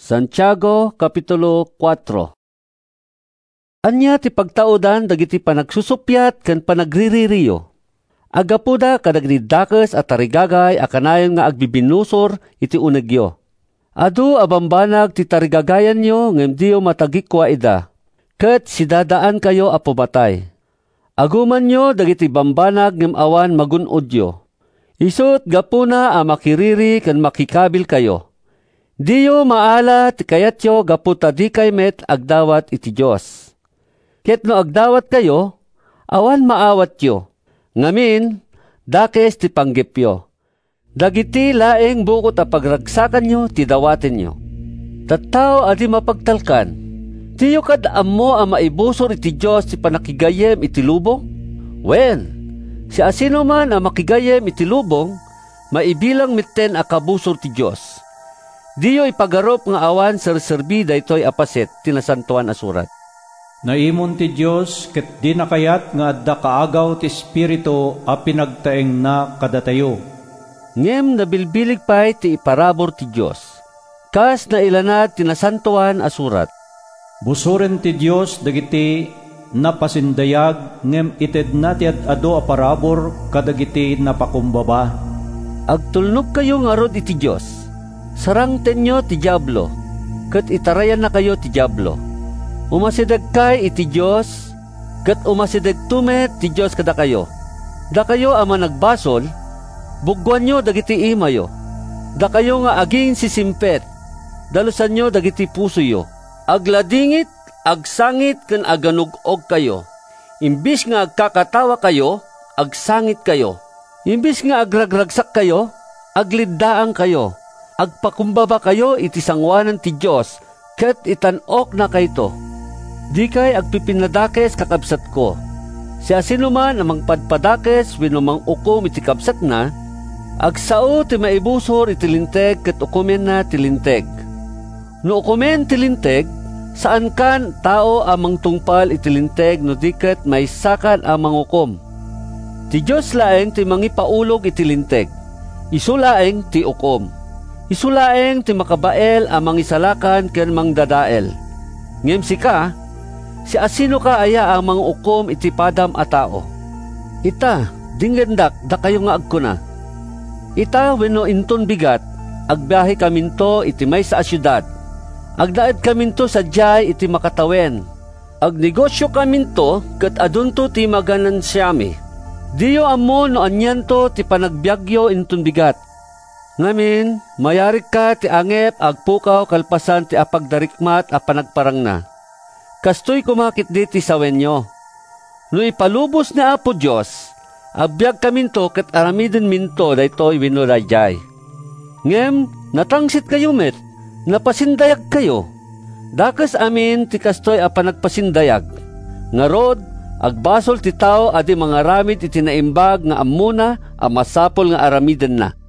Santiago Kapitulo 4. Anya ti pagtaudan dagiti panagsusupyat ken panagriririyo. Agapuda kadagiti dakes at tarigagay akanayon nga agbibinusor iti unegyo. Adu abambanag ti tarigagayan nyo ngem diyo matagikwa ida. Ket sidadaan kayo a pumatay. Aguman nyo dagiti bambanag ngem awan magunodyo. Isut gapuna a makiriri ken makikabil kayo. Diyo maala ti kayatyo gaputa di kay met agdawat iti Diyos. Ket no agdawat kayo, awan maawat yo. Ngamin, dakes ti panggepyo. Dagiti laeng bukot a pagragsakan nyo, ti dawaten nyo. Tattao adi mapagtalkan. Diyo kad ammo a maibusor iti Diyos ti panakigayem iti lubong? Wen, si asino man a makigayem iti lubong, maibilang mitten a kabusor ti Diyos. Diyo ipagarop nga awan serserbi daytoy apaset tinasantuan a surat. Naimon ti Diyos ket di nakayat nga adda kaagaw ti Espiritu a pinagtaeng na kadatayo. Ngem nabilbilig pay ti iparabor ti Diyos. Kas na ilanad tinasantuan a surat. Busuren ti Diyos dagiti napasindayag ngem ited na ti ado a parabor kadagiti napakumbaba. Agtulnog kayo nga rod iti Diyos. Sarang tenyo ti Diablo, ket itarayan na kayo ti Diablo. Umasideg kay iti Diyos, ket umasideg tumet ti Diyos kada kayo. Da kayo ama nagbasol, bugwan nyo dagiti imayo. Da kayo nga aging sisimpet, dalusan nyo dagiti pusoyo. Agladingit, agsangit ken aganug-og kayo. Imbis nga agkakatawa kayo, agsangit kayo. Imbis nga agragragsak kayo, agliddaang kayo. Agpakumbaba kayo iti sangwanan ti Diyos, ket itanok na kayto. Di kay agpipinadakes kakabsat ko. Si asino man amang padpadakes wenno mang ukom iti kabsat na, agsao ti maibusor iti linteg ket ukomen na ti linteg. No ukomen ti linteg, saan kan tao amang tungpal iti linteg no diket maisakan amang ukom. Ti Diyos laeng ti mangipaulog iti linteg, isu laeng ti ukom. Isulaeng ti makabael amang isalakan ken mangdadael. Ngem sika, si asino ka aya amang ukom iti padam a tao. Ita, dinggendak da kayo nga agkuna. Ita wenno inton bigat, agbiyahe kaminto iti maysa a syudad. Agdaed kaminto sadyay iti makatawen. Agnegosyo kaminto ket adunto ti maganansyami. Diyo ammo no anyanto ti panagbiagyo inton bigat. Ngamin, mayarik ka ti angep agpukaw kalpasan ti apagdarikmat a panagparang na. Kastoy kumakit di ti sawenyo. No ipalubos ni Apo Diyos, abiyag kaminto ket aramiden minto daytoy wenno dayjay. Ngem, natangsit kayo met, napasindayag kayo. Dakes amin ti kastoy a panagpasindayag. Ngarod, agbasol ti tao adi mga ramid iti naimbag nga ammuna a masapol nga aramiden na.